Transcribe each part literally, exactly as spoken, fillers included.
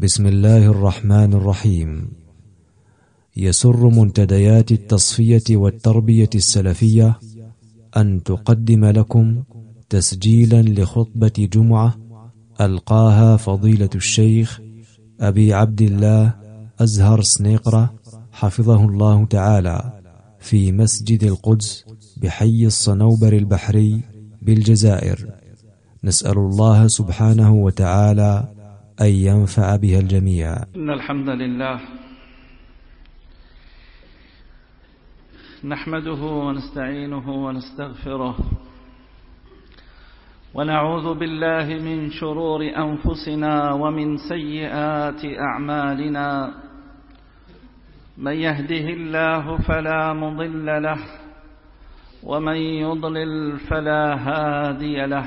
بسم الله الرحمن الرحيم. يسر منتديات التصفية والتربية السلفية أن تقدم لكم تسجيلا لخطبة جمعة ألقاها فضيلة الشيخ أبي عبد الله أزهر سنيقرة حفظه الله تعالى في مسجد القدس بحي الصنوبر البحري بالجزائر. نسأل الله سبحانه وتعالى أن ينفع بها الجميع. إن الحمد لله نحمده ونستعينه ونستغفره ونعوذ بالله من شرور أنفسنا ومن سيئات أعمالنا. من يهده الله فلا مضل له ومن يضلل فلا هادي له،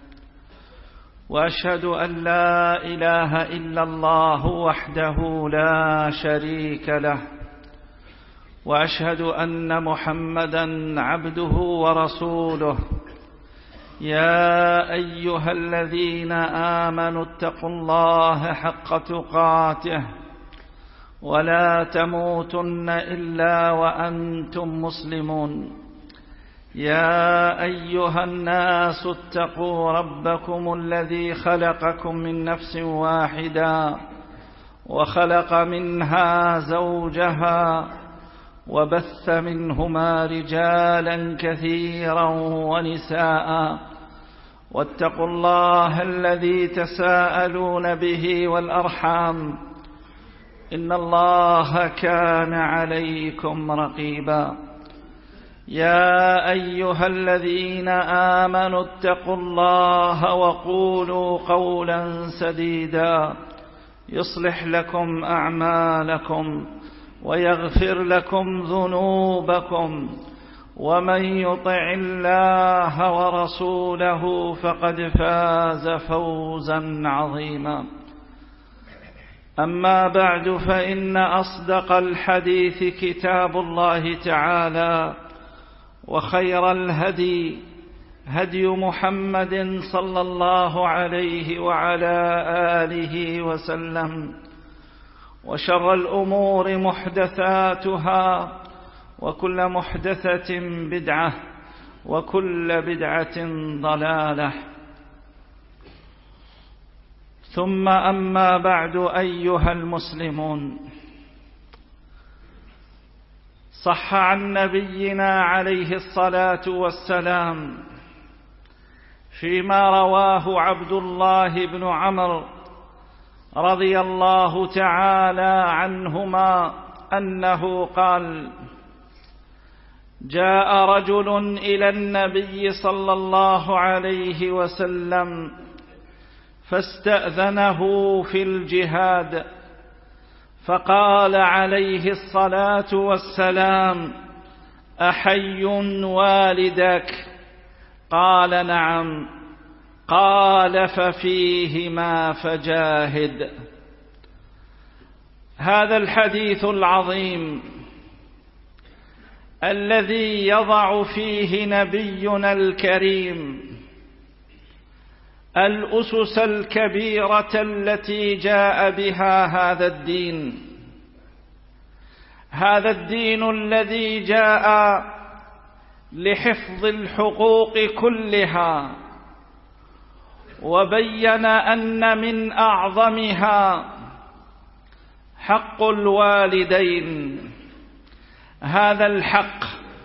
وأشهد أن لا إله إلا الله وحده لا شريك له، وأشهد أن محمدا عبده ورسوله. يا أيها الذين آمنوا اتقوا الله حق تقاته ولا تموتن إلا وأنتم مسلمون. يا أيها الناس اتقوا ربكم الذي خلقكم من نفس واحدة وخلق منها زوجها وبث منهما رجالا كثيرا ونساء، واتقوا الله الذي تساءلون به والأرحام إن الله كان عليكم رقيبا. يا أيها الذين آمنوا اتقوا الله وقولوا قولا سديدا يصلح لكم أعمالكم ويغفر لكم ذنوبكم، ومن يطع الله ورسوله فقد فاز فوزا عظيما. أما بعد، فإن أصدق الحديث كتاب الله تعالى، وخير الهدي هدي محمد صلى الله عليه وعلى آله وسلم، وشر الأمور محدثاتها، وكل محدثة بدعة، وكل بدعة ضلالة. ثم أما بعد، أيها المسلمون، صح عن نبينا عليه الصلاة والسلام فيما رواه عبد الله بن عمرو رضي الله تعالى عنهما أنه قال: جاء رجل إلى النبي صلى الله عليه وسلم فاستأذنه في الجهاد، فقال عليه الصلاة والسلام: أحي والدك؟ قال: نعم. قال: ففيهما فجاهد. هذا الحديث العظيم الذي يضع فيه نبينا الكريم الأسس الكبيرة التي جاء بها هذا الدين، هذا الدين الذي جاء لحفظ الحقوق كلها، وبين أن من أعظمها حق الوالدين. هذا الحق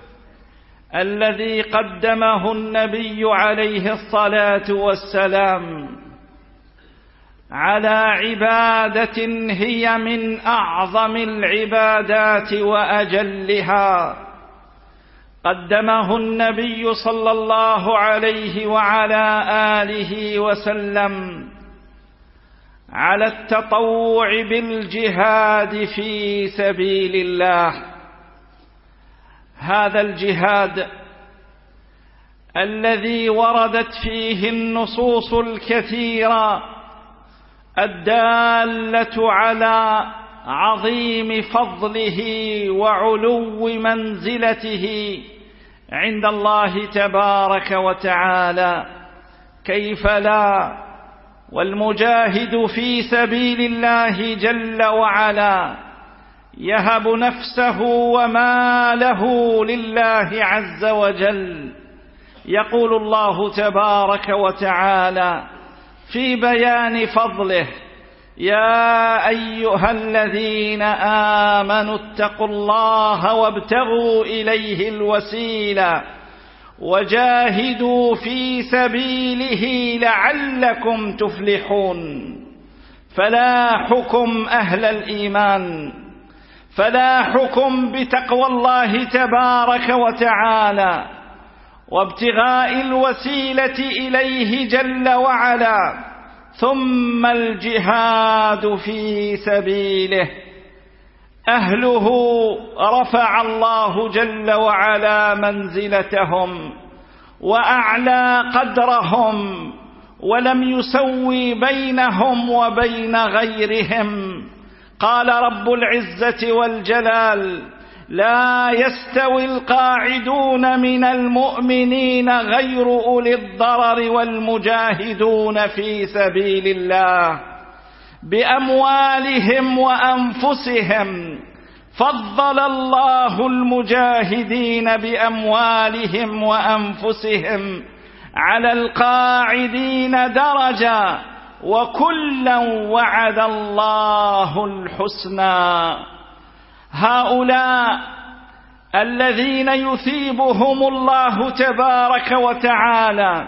الذي قدمه النبي عليه الصلاة والسلام على عبادة هي من أعظم العبادات وأجلها، قدمه النبي صلى الله عليه وعلى آله وسلم على التطوع بالجهاد في سبيل الله. هذا الجهاد الذي وردت فيه النصوص الكثيرة الدالة على عظيم فضله وعلو منزلته عند الله تبارك وتعالى، كيف لا والمجاهد في سبيل الله جل وعلا يهب نفسه وماله لله عز وجل. يقول الله تبارك وتعالى في بيان فضله: يا أيها الذين آمنوا اتقوا الله وابتغوا إليه الوسيلة وجاهدوا في سبيله لعلكم تفلحون. فلاحكم أهل الإيمان، فلاحكم بتقوى الله تبارك وتعالى وابتغاء الوسيلة إليه جل وعلا، ثم الجهاد في سبيله. أهله رفع الله جل وعلا منزلتهم وأعلى قدرهم، ولم يسوي بينهم وبين غيرهم. قال رب العزة والجلال: لا يستوي القاعدون من المؤمنين غير أولي الضرر والمجاهدون في سبيل الله بأموالهم وأنفسهم. فضل الله المجاهدين بأموالهم وأنفسهم على القاعدين درجة، وكلا وعد الله الحسنى. هؤلاء الذين يثيبهم الله تبارك وتعالى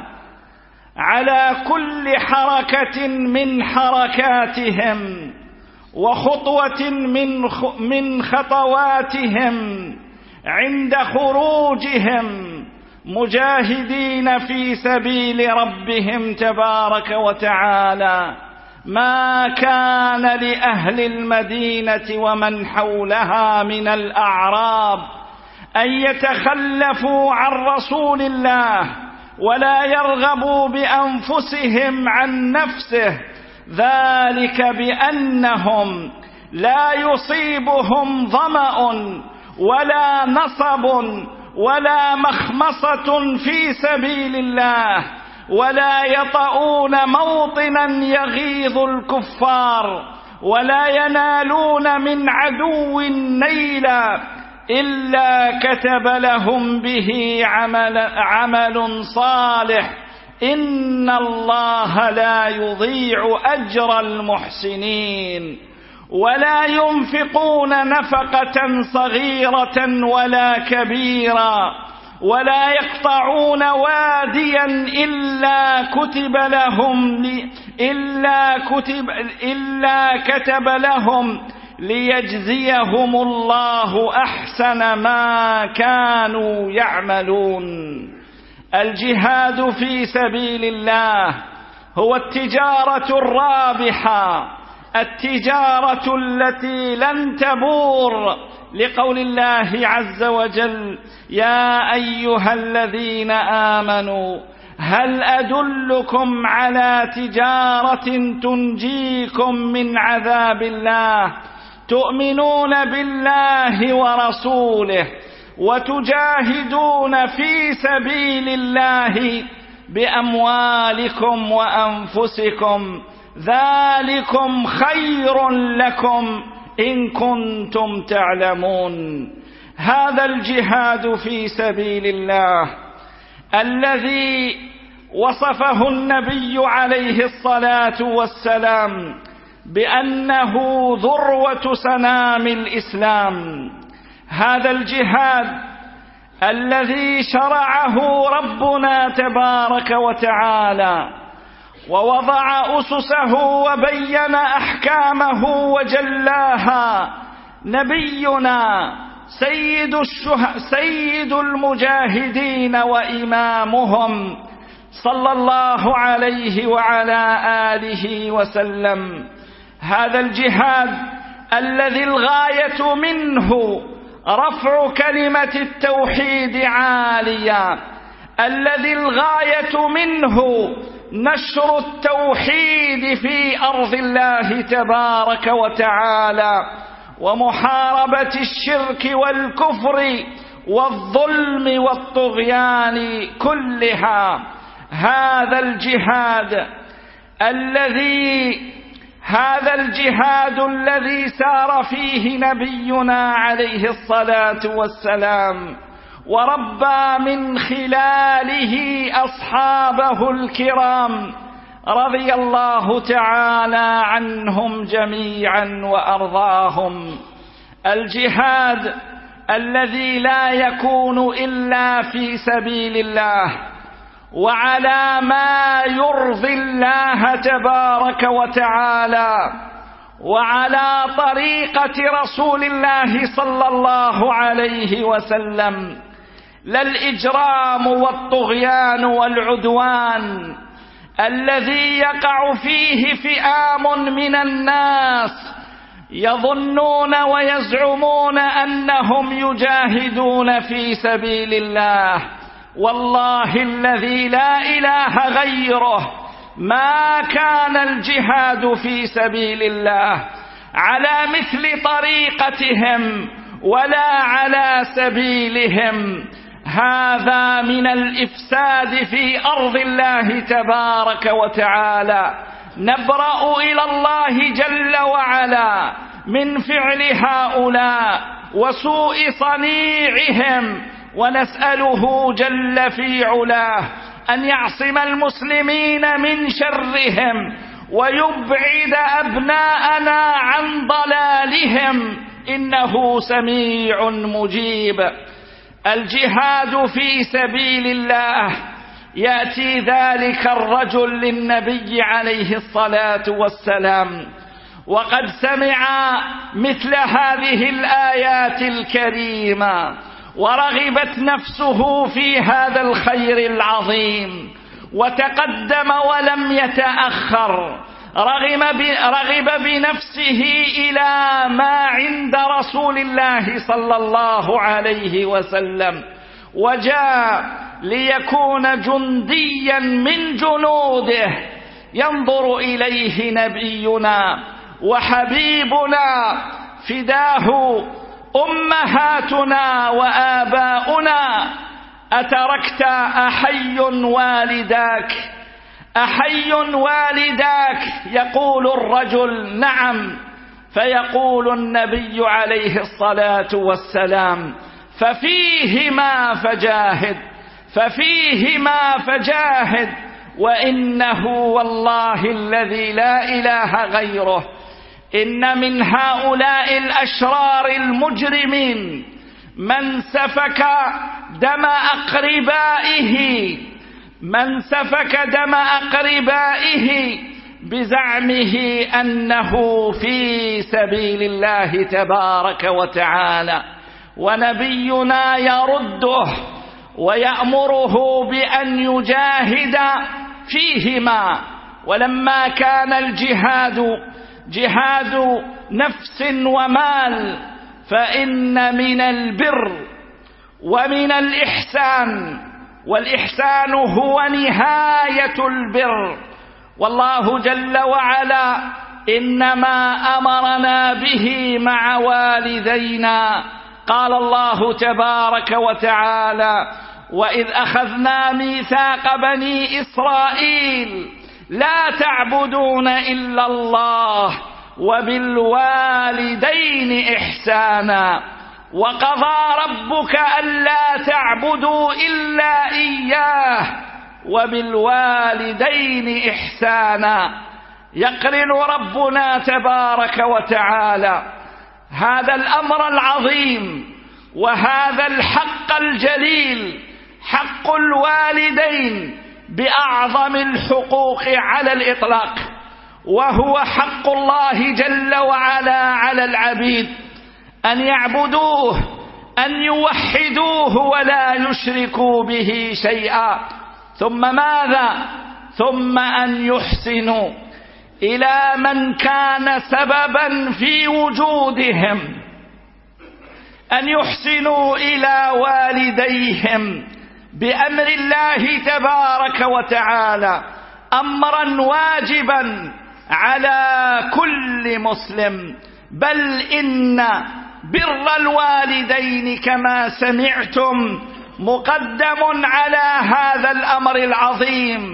على كل حركة من حركاتهم وخطوة من من خطواتهم عند خروجهم مجاهدين في سبيل ربهم تبارك وتعالى، ما كان لأهل المدينة ومن حولها من الأعراب أن يتخلفوا عن رسول الله ولا يرغبوا بأنفسهم عن نفسه، ذلك بأنهم لا يصيبهم ظمأ ولا نصب ولا مخمصة في سبيل الله، ولا يطؤون موطنا يغيظ الكفار، ولا ينالون من عدو نيلا إلا كتب لهم به عمل, عمل صالح. إن الله لا يضيع أجر المحسنين. ولا ينفقون نفقة صغيرة ولا كبيرة، ولا يقطعون واديا إلا كتب لهم إلا كتب إلا كتب لهم ليجزيهم الله أحسن ما كانوا يعملون. الجهاد في سبيل الله هو التجارة الرابحة، التجارة التي لن تبور، لقول الله عز وجل: يا أيها الذين آمنوا هل أدلكم على تجارة تنجيكم من عذاب الله تؤمنون بالله ورسوله وتجاهدون في سبيل الله بأموالكم وأنفسكم، ذلكم خير لكم إن كنتم تعلمون. هذا الجهاد في سبيل الله الذي وصفه النبي عليه الصلاة والسلام بأنه ذروة سنام الإسلام، هذا الجهاد الذي شرعه ربنا تبارك وتعالى ووضع أسسه وبين أحكامه وجلاها نبينا سيد الشه... سيد المجاهدين وإمامهم صلى الله عليه وعلى آله وسلم. هذا الجهاد الذي الغاية منه رفع كلمة التوحيد عاليا، الذي الغاية منه نشر التوحيد في أرض الله تبارك وتعالى ومحاربة الشرك والكفر والظلم والطغيان كلها. هذا الجهاد الذي هذا الجهاد الذي سار فيه نبينا عليه الصلاة والسلام وربى من خلاله أصحابه الكرام رضي الله تعالى عنهم جميعا وأرضاهم. الجهاد الذي لا يكون إلا في سبيل الله وعلى ما يرضي الله تبارك وتعالى وعلى طريقة رسول الله صلى الله عليه وسلم، لا الإجرام والطغيان والعدوان الذي يقع فيه فئام من الناس يظنون ويزعمون أنهم يجاهدون في سبيل الله. والله الذي لا إله غيره ما كان الجهاد في سبيل الله على مثل طريقتهم ولا على سبيلهم. هذا من الإفساد في أرض الله تبارك وتعالى. نبرأ إلى الله جل وعلا من فعل هؤلاء وسوء صنيعهم، ونسأله جل في علاه أن يعصم المسلمين من شرهم ويبعد أبناءنا عن ضلالهم، إنه سميع مجيب. الجهاد في سبيل الله يأتي ذلك الرجل للنبي عليه الصلاة والسلام وقد سمع مثل هذه الآيات الكريمة ورغبت نفسه في هذا الخير العظيم وتقدم ولم يتأخر، رغب بنفسه إلى ما عند رسول الله صلى الله عليه وسلم، وجاء ليكون جنديا من جنوده ينظر إليه نبينا وحبيبنا فداه أمهاتنا وآباؤنا: أتركت أحي والداك؟ أحي والداك؟ يقول الرجل: نعم. فيقول النبي عليه الصلاة والسلام: ففيهما فجاهد، ففيهما فجاهد، وإنه والله الذي لا إله غيره إن من هؤلاء الأشرار المجرمين من سفك دم أقربائه من سفك دم أقربائه بزعمه أنه في سبيل الله تبارك وتعالى، ونبينا يرده ويأمره بأن يجاهد فيهما. ولما كان الجهاد جهاد نفس ومال فإن من البر ومن الإحسان، والإحسان هو نهاية البر، والله جل وعلا إنما أمرنا به مع والدينا. قال الله تبارك وتعالى: وإذ أخذنا ميثاق بني إسرائيل لا تعبدون إلا الله وبالوالدين إحسانا وقضى ربك ألا تعبدوا إلا إياه وبالوالدين إحسانا. يقرن ربنا تبارك وتعالى هذا الأمر العظيم وهذا الحق الجليل، حق الوالدين، بأعظم الحقوق على الإطلاق، وهو حق الله جل وعلا على العبيد أن يعبدوه، أن يوحدوه ولا يشركوا به شيئا. ثم ماذا؟ ثم أن يحسنوا إلى من كان سببا في وجودهم، أن يحسنوا إلى والديهم بأمر الله تبارك وتعالى، أمرا واجبا على كل مسلم. بل إن بر الوالدين كما سمعتم مقدم على هذا الأمر العظيم،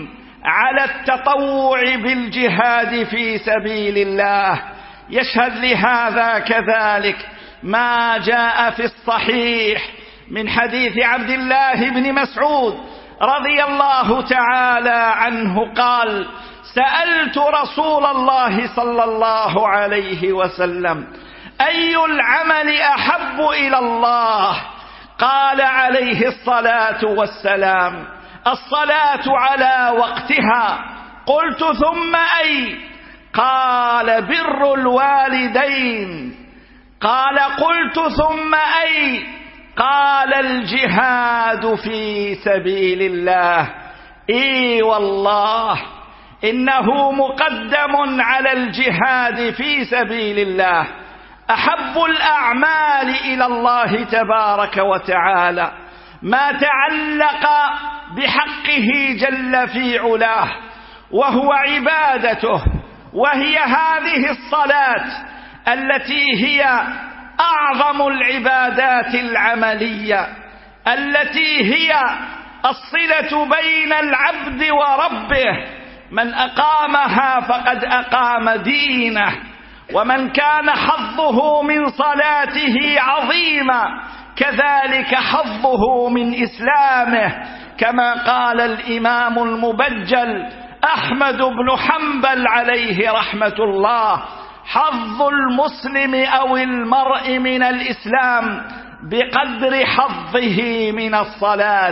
على التطوع بالجهاد في سبيل الله. يشهد لهذا كذلك ما جاء في الصحيح من حديث عبد الله بن مسعود رضي الله تعالى عنه قال: سألت رسول الله صلى الله عليه وسلم: أي العمل أحب إلى الله؟ قال عليه الصلاة والسلام: الصلاة على وقتها. قلت: ثم أي؟ قال: بر الوالدين. قال: قلت: ثم أي؟ قال: الجهاد في سبيل الله. إي والله إنه مقدم على الجهاد في سبيل الله. أحب الأعمال إلى الله تبارك وتعالى ما تعلق بحقه جل في علاه، وهو عبادته، وهي هذه الصلاة التي هي أعظم العبادات العملية، التي هي الصلة بين العبد وربه. من أقامها فقد أقام دينه، ومن كان حظه من صلاته عظيما كذلك حظه من إسلامه، كما قال الإمام المبجل أحمد بن حنبل عليه رحمة الله: حظ المسلم أو المرء من الإسلام بقدر حظه من الصلاة.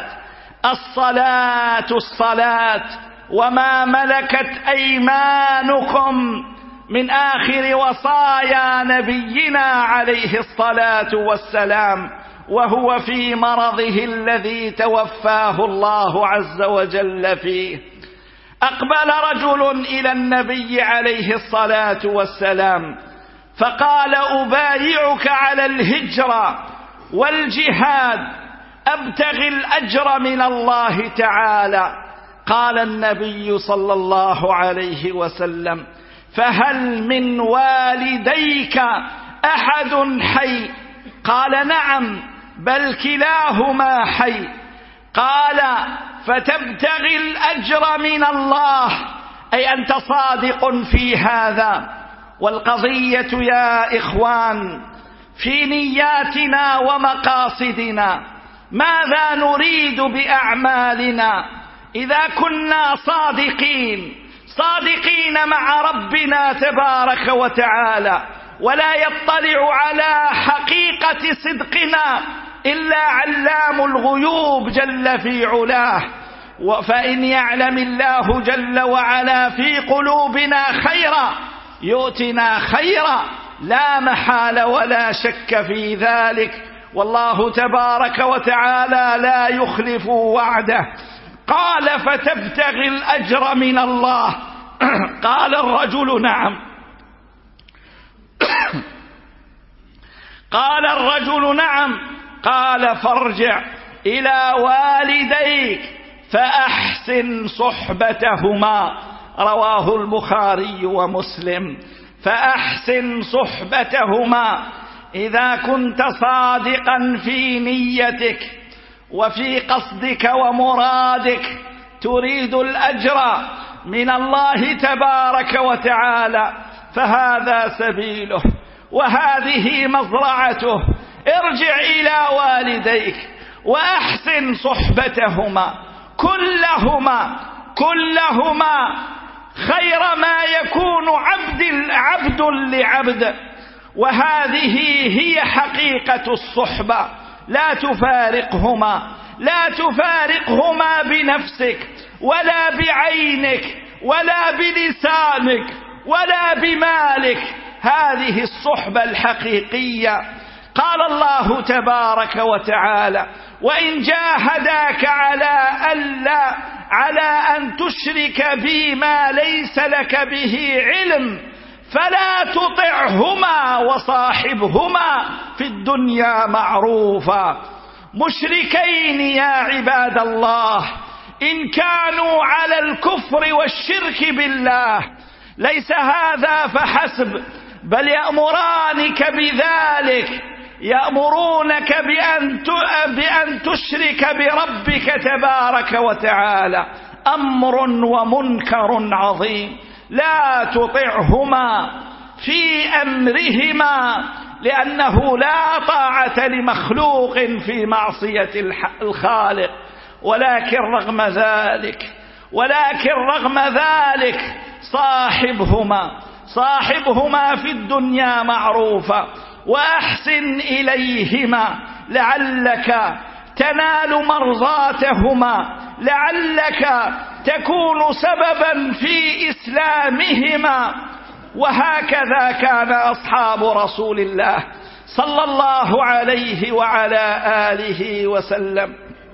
الصلاة الصلاة وما ملكت أيمانكم من آخر وصايا نبينا عليه الصلاة والسلام، وهو في مرضه الذي توفاه الله عز وجل فيه. أقبل رجل إلى النبي عليه الصلاة والسلام فقال: أبايعك على الهجرة والجهاد، أبتغي الأجر من الله تعالى. قال النبي صلى الله عليه وسلم: فهل من والديك أحد حي؟ قال: نعم، بل كلاهما حي. قال: فتبتغي الأجر من الله، أي أنت صادق في هذا. والقضية يا إخوان في نياتنا ومقاصدنا، ماذا نريد بأعمالنا؟ إذا كنا صادقين صادقين مع ربنا تبارك وتعالى، ولا يطلع على حقيقة صدقنا إلا علام الغيوب جل في علاه، فإن يعلم الله جل وعلا في قلوبنا خيرا يؤتنا خيرا لا محال ولا شك في ذلك، والله تبارك وتعالى لا يخلف وعده. قال: فتبتغي الأجر من الله. قال الرجل: نعم. قال الرجل: نعم. قال: فارجع إلى والديك فأحسن صحبتهما. رواه البخاري ومسلم. فأحسن صحبتهما. إذا كنت صادقا في نيتك وفي قصدك ومرادك تريد الأجر من الله تبارك وتعالى، فهذا سبيله وهذه مزرعته. ارجع إلى والديك وأحسن صحبتهما، كلهما كلهما خير ما يكون عبد عبد لعبد، وهذه هي حقيقة الصحبة. لا تفارقهما، لا تفارقهما بنفسك ولا بعينك ولا بلسانك ولا بمالك. هذه الصحبة الحقيقية. قال الله تبارك وتعالى: وإن جاهداك على ألا على أن تشرك بي ما ليس لك به علم فلا تطعهما وصاحبهما في الدنيا معروفا. مشركين يا عباد الله إن كانوا على الكفر والشرك بالله ليس هذا فحسب، بل يأمرانك بذلك، يأمرونك بأن بأن تشرك بربك تبارك وتعالى. أمر ومنكر عظيم، لا تطعهما في أمرهما، لأنه لا طاعة لمخلوق في معصية الخالق. ولكن رغم ذلك ولكن رغم ذلك صاحبهما صاحبهما في الدنيا معروفا، وأحسن إليهما لعلك تنال مرضاتهما، لعلك تكون سببا في إسلامهما. وهكذا كان أصحاب رسول الله صلى الله عليه وعلى آله وسلم.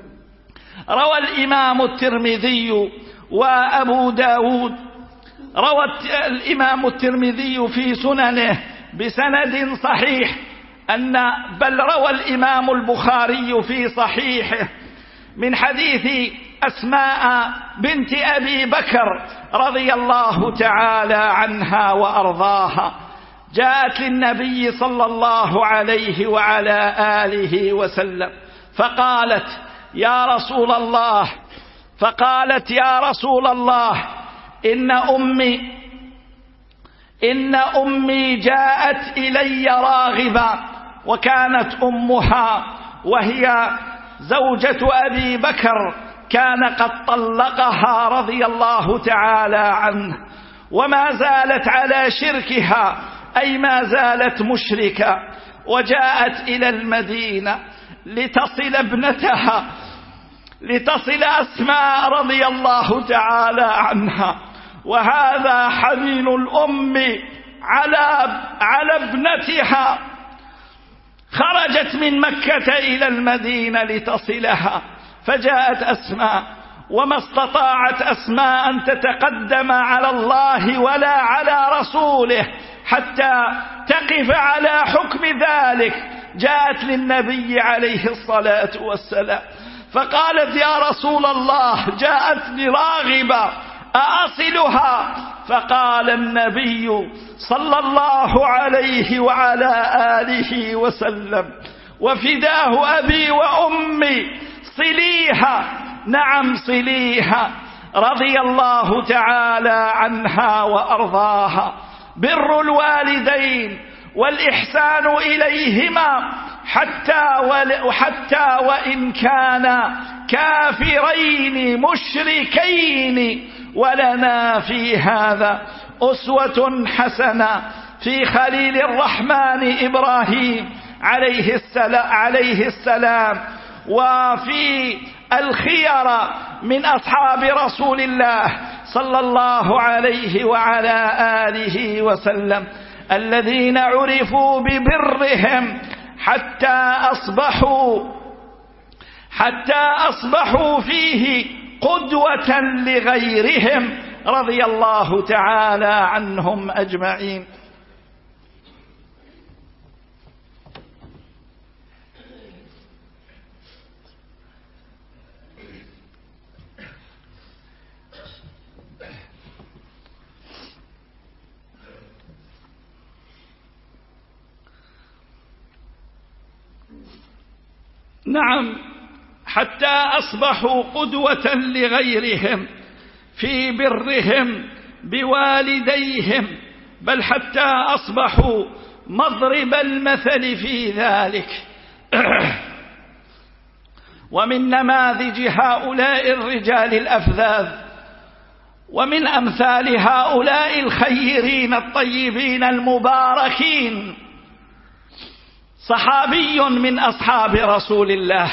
روى الإمام الترمذي وأبو داود روى الإمام الترمذي في سننه بسند صحيح أن بل روى الإمام البخاري في صحيحه من حديث أسماء بنت أبي بكر رضي الله تعالى عنها وأرضاها، جاءت للنبي صلى الله عليه وعلى آله وسلم فقالت يا رسول الله فقالت يا رسول الله إن أمي إن أمي جاءت إلي راغبا، وكانت أمها وهي زوجة أبي بكر كان قد طلقها رضي الله تعالى عنه، وما زالت على شركها أي ما زالت مشركة، وجاءت إلى المدينة لتصل ابنتها لتصل أسماء رضي الله تعالى عنها. وهذا حنين الأم على على ابنتها، خرجت من مكة إلى المدينة لتصلها، فجاءت أسماء وما استطاعت أسماء أن تتقدم على الله ولا على رسوله حتى تقف على حكم ذلك. جاءت للنبي عليه الصلاة والسلام فقالت يا رسول الله جاءتني راغبة أأصلها؟ فقال النبي صلى الله عليه وعلى آله وسلم وفداه أبي وأمي صليها، نعم صليها، رضي الله تعالى عنها وأرضاها. بر الوالدين والإحسان إليهما حتى, حتى وإن كانا كافرين مشركين. ولنا في هذا أسوة حسنة في خليل الرحمن إبراهيم عليه السلام, عليه السلام وفي الخير من أصحاب رسول الله صلى الله عليه وعلى آله وسلم الذين عرفوا ببرهم حتى أصبحوا حتى أصبحوا فيه قدوة لغيرهم رضي الله تعالى عنهم أجمعين. نعم، حتى أصبحوا قدوة لغيرهم في برهم بوالديهم، بل حتى أصبحوا مضرب المثل في ذلك. ومن نماذج هؤلاء الرجال الأفذاذ ومن أمثال هؤلاء الخيرين الطيبين المباركين صحابي من أصحاب رسول الله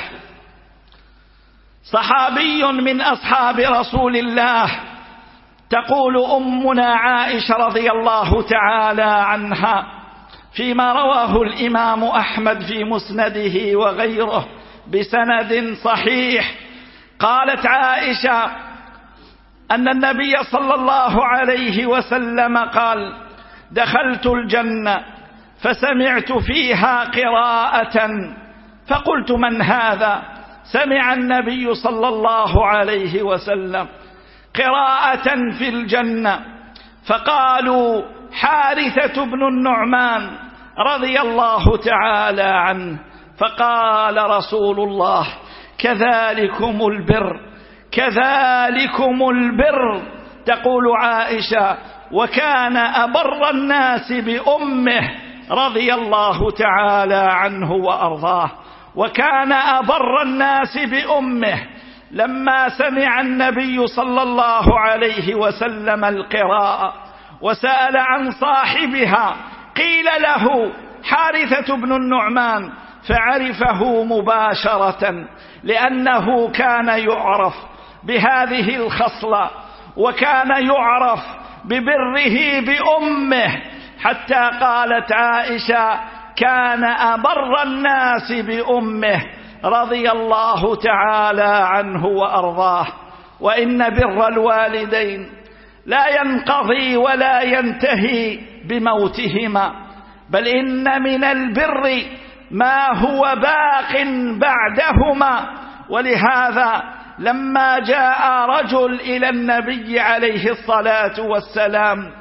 صحابي من أصحاب رسول الله تقول أمنا عائشة رضي الله تعالى عنها فيما رواه الإمام أحمد في مسنده وغيره بسند صحيح، قالت عائشة أن النبي صلى الله عليه وسلم قال: دخلت الجنة فسمعت فيها قراءة فقلت: من هذا؟ سمع النبي صلى الله عليه وسلم قراءة في الجنة، فقالوا: حارثة بن النعمان رضي الله تعالى عنه. فقال رسول الله: كذلكم البر كذلكم البر. تقول عائشة: وكان أبر الناس بأمه رضي الله تعالى عنه وأرضاه. وكان أبر الناس بأمه. لما سمع النبي صلى الله عليه وسلم القراءة وسأل عن صاحبها قيل له حارثة بن النعمان، فعرفه مباشرة لأنه كان يعرف بهذه الخصلة، وكان يعرف ببره بأمه، حتى قالت عائشة: كان أبر الناس بأمه رضي الله تعالى عنه وأرضاه. وإن بر الوالدين لا ينقضي ولا ينتهي بموتهما، بل إن من البر ما هو باق بعدهما. ولهذا لما جاء رجل إلى النبي عليه الصلاة والسلام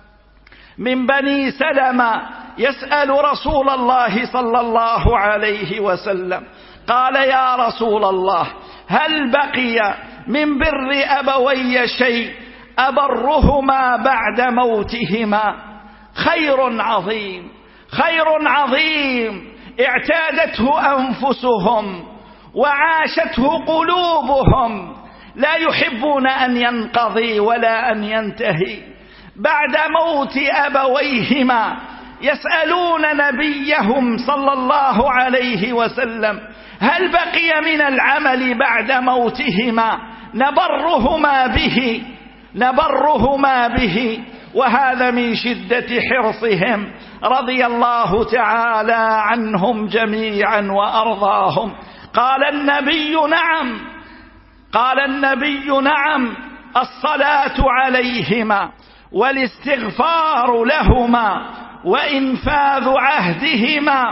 من بني سلمة يسأل رسول الله صلى الله عليه وسلم، قال: يا رسول الله، هل بقي من بر أبوي شيء أبرهما بعد موتهما؟ خير عظيم، خير عظيم اعتادته أنفسهم وعاشته قلوبهم، لا يحبون أن ينقضي ولا أن ينتهي. بعد موت أبويهما يسألون نبيهم صلى الله عليه وسلم: هل بقي من العمل بعد موتهما نبرهما به نبرهما به وهذا من شدة حرصهم رضي الله تعالى عنهم جميعا وأرضاهم. قال النبي: نعم قال النبي نعم الصلاة عليهما والاستغفار لهما وإنفاذ عهدهما،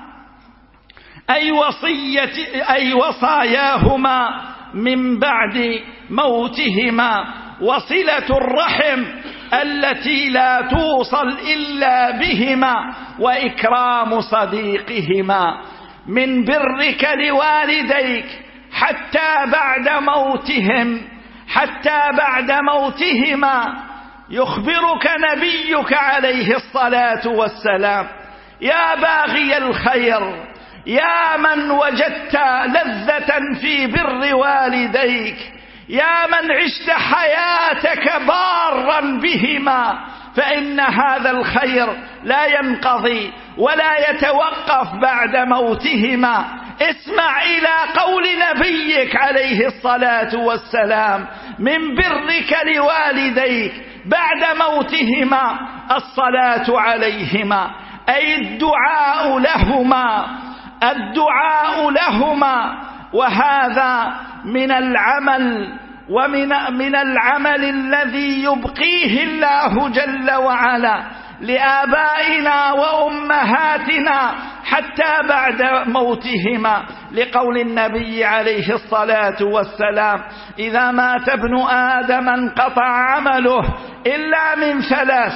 أي وصية أي وصاياهما من بعد موتهما، وصلة الرحم التي لا توصل إلا بهما، وإكرام صديقهما. من برك لوالديك حتى بعد موتهم حتى بعد موتهما يخبرك نبيك عليه الصلاة والسلام: يا باغي الخير، يا من وجدت لذة في بر والديك، يا من عشت حياتك بارا بهما، فإن هذا الخير لا ينقضي ولا يتوقف بعد موتهما. اسمع إلى قول نبيك عليه الصلاة والسلام: من برك لوالديك بعد موتهما الصلاة عليهما، أي الدعاء لهما الدعاء لهما. وهذا من العمل ومن من العمل الذي يبقيه الله جل وعلا لآبائنا وأمهاتنا حتى بعد موتهما، لقول النبي عليه الصلاة والسلام: إذا مات ابن آدم انقطع عمله إلا من ثلاث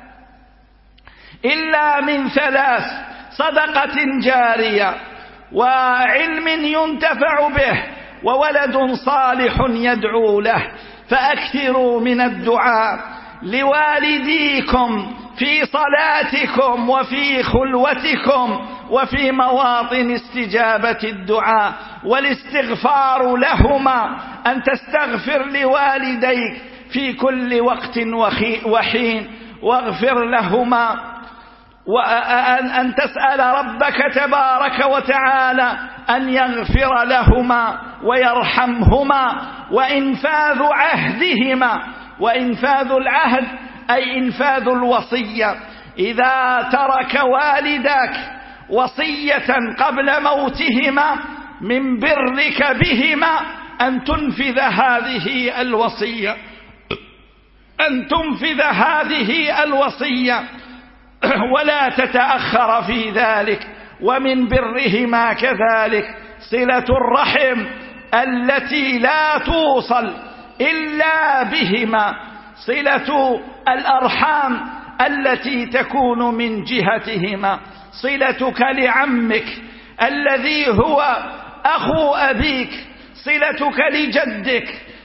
إلا من ثلاث صدقة جارية، وعلم ينتفع به، وولد صالح يدعو له. فأكثروا من الدعاء لوالديكم في صلاتكم وفي خلوتكم وفي مواطن استجابة الدعاء، والاستغفار لهما، أن تستغفر لوالديك في كل وقت وحين واغفر لهما، وأن تسأل ربك تبارك وتعالى أن يغفر لهما ويرحمهما. وإنفاذ عهدهما، وإنفاذ العهد أي إنفاذ الوصية. إذا ترك والدك وصية قبل موتهما من برك بهما أن تنفذ هذه الوصية أن تنفذ هذه الوصية ولا تتأخر في ذلك. ومن برهما كذلك صلة الرحم التي لا توصل إلا بهما، صلة الأرحام التي تكون من جهتهما، صلتك لعمك الذي هو أخو أبيك، صلتك لجدك،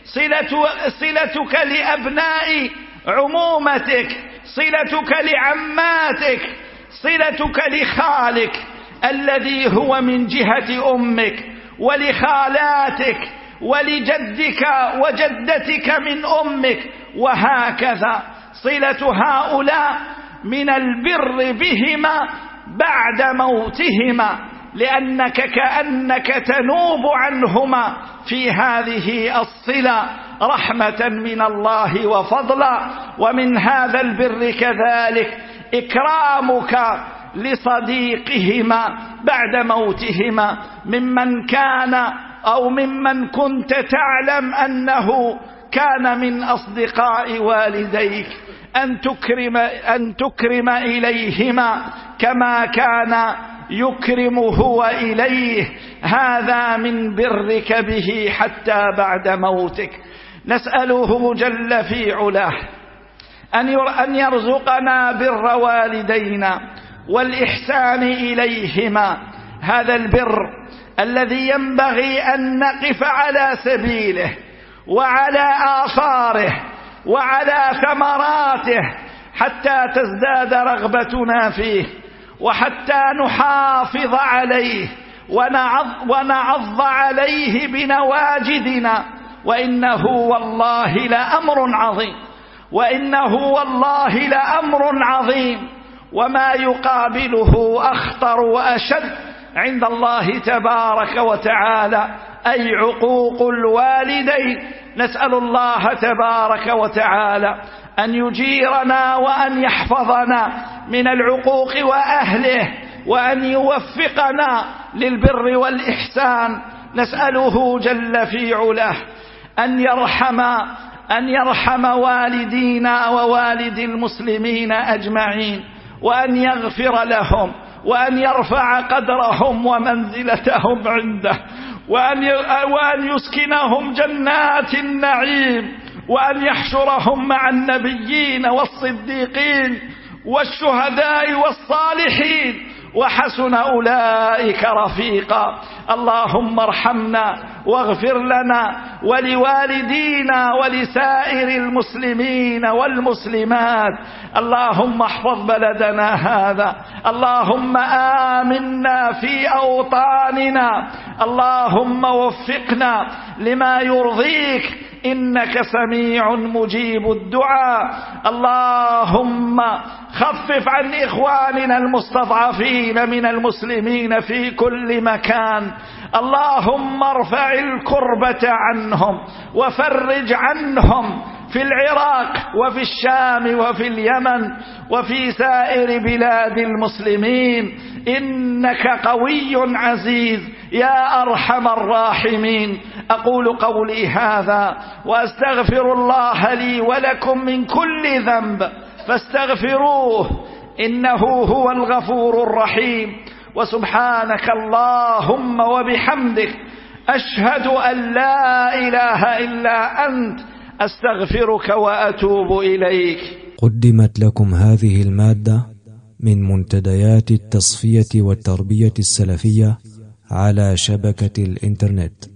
صلة صلتك لأبناء عمومتك، صلتك لعماتك، صلتك لخالك الذي هو من جهة أمك، ولخالاتك، ولجدك وجدتك من أمك، وهكذا صلة هؤلاء من البر بهما بعد موتهما، لأنك كأنك تنوب عنهما في هذه الصلة رحمة من الله وفضلا. ومن هذا البر كذلك إكرامك لصديقهما بعد موتهما، ممن كان أو ممن كنت تعلم أنه كان من أصدقاء والديك، أن تكرم, أن تكرم إليهما كما كان يكرم هو إليه، هذا من برك به حتى بعد موتك. نسأله جل في علاه أن يرزقنا بر والدينا والإحسان إليهما، هذا البر الذي ينبغي أن نقف على سبيله وعلى آثاره وعلى ثمراته حتى تزداد رغبتنا فيه، وحتى نحافظ عليه ونعض, ونعض عليه بنواجدنا. وإنه والله لأمر عظيم، وإنه والله لأمر عظيم، وما يقابله أخطر وأشد عند الله تبارك وتعالى، أي عقوق الوالدين. نسأل الله تبارك وتعالى أن يجيرنا وأن يحفظنا من العقوق وأهله، وأن يوفقنا للبر والإحسان. نسأله جل في علاه أن يرحم أن يرحم والدينا ووالد المسلمين أجمعين، وأن يغفر لهم، وأن يرفع قدرهم ومنزلتهم عنده، وأن وأن يسكنهم جنات النعيم، وأن يحشرهم مع النبيين والصديقين والشهداء والصالحين، وحسن أولئك رفيقا. اللهم ارحمنا واغفر لنا ولوالدينا ولسائر المسلمين والمسلمات. اللهم احفظ بلدنا هذا، اللهم آمنا في أوطاننا، اللهم وفقنا لما يرضيك، إنك سميع مجيب الدعاء. اللهم خفف عن إخواننا المستضعفين من المسلمين في كل مكان، اللهم ارفع الكربة عنهم وفرج عنهم في العراق وفي الشام وفي اليمن وفي سائر بلاد المسلمين، إنك قوي عزيز يا أرحم الراحمين. أقول قولي هذا وأستغفر الله لي ولكم من كل ذنب فاستغفروه إنه هو الغفور الرحيم. وسبحانك اللهم وبحمدك أشهد أن لا إله إلا أنت أستغفرك وأتوب إليك. قدمت لكم هذه المادة من منتديات التصفية والتربية السلفية على شبكة الإنترنت.